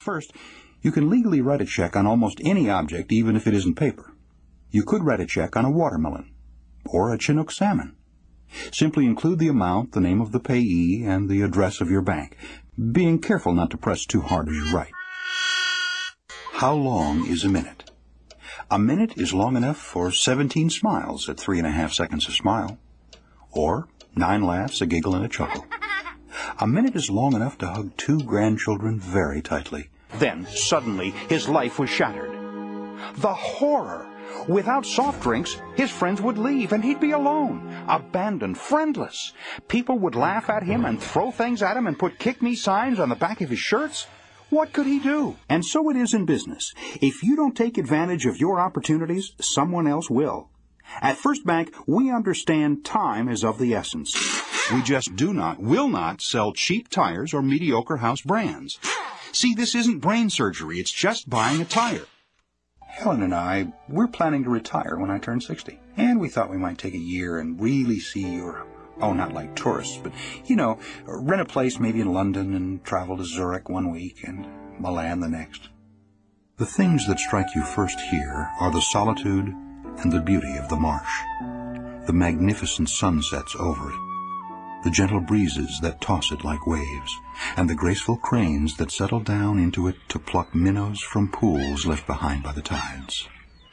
First, you can legally write a check on almost any object, even if it isn't paper. You could write a check on a watermelon or a Chinook salmon. Simply include the amount, the name of the payee, and the address of your bank, being careful not to press too hard as you write. How long is a minute? A minute is long enough for 17 smiles at 3.5 seconds a smile, or 9 laughs, a giggle, and a chuckle. A minute is long enough to hug 2 grandchildren very tightly. Then, suddenly, his life was shattered. The horror! Without soft drinks, his friends would leave, and he'd be alone, abandoned, friendless. People would laugh at him and throw things at him and put kick-me signs on the back of his shirts. What could he do? And so it is in business. If you don't take advantage of your opportunities, someone else will. At First Bank, we understand time is of the essence. We just will not sell cheap tires or mediocre house brands. See, this isn't brain surgery. It's just buying a tire. Helen and I, we're planning to retire when I turn 60. And we thought we might take a year and really see Europe. Oh, not like tourists, but, rent a place maybe in London and travel to Zurich one week and Milan the next. The things that strike you first here are the solitude and the beauty of the marsh, the magnificent sunsets over it, the gentle breezes that toss it like waves, and the graceful cranes that settle down into it to pluck minnows from pools left behind by the tides.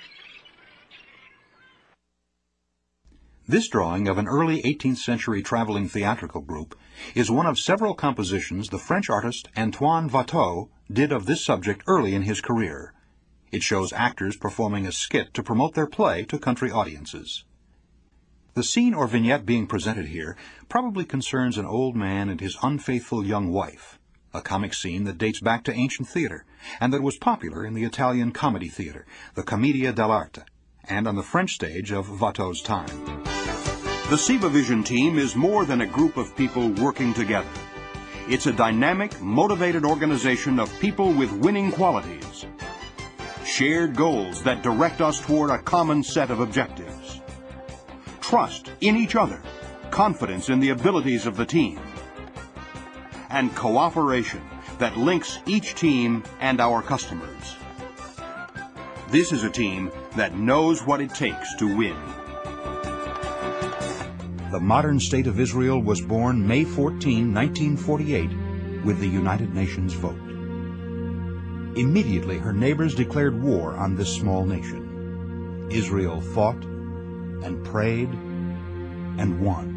This drawing of an early 18th century traveling theatrical group is one of several compositions the French artist Antoine Watteau did of this subject early in his career. It shows actors performing a skit to promote their play to country audiences. The scene or vignette being presented here probably concerns an old man and his unfaithful young wife, a comic scene that dates back to ancient theater, and that was popular in the Italian comedy theater, the Commedia dell'arte, and on the French stage of Watteau's time. The SIVA-Vision team is more than a group of people working together. It's a dynamic, motivated organization of people with winning qualities, shared goals that direct us toward a common set of objectives, trust in each other, confidence in the abilities of the team, and cooperation that links each team and our customers. This is a team that knows what it takes to win. The modern state of Israel was born May 14, 1948, with the United Nations vote. Immediately, her neighbors declared war on this small nation. Israel fought and prayed and won.